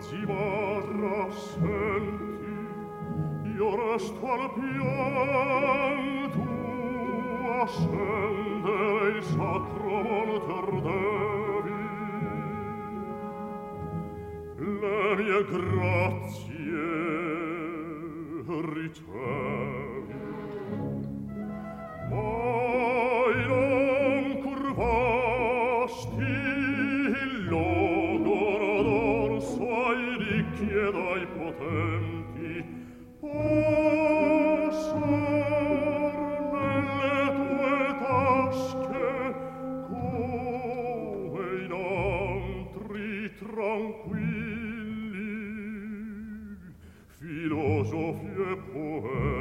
zimarra, senti, io resto al pianto a scendere il sacro monter devi. Le mie grazie ricevi, mai non curvasti il logoro dorso ai ricchi ed ai potenti, passar nelle tue tasche come in altri tranquilli filosofi e poeti.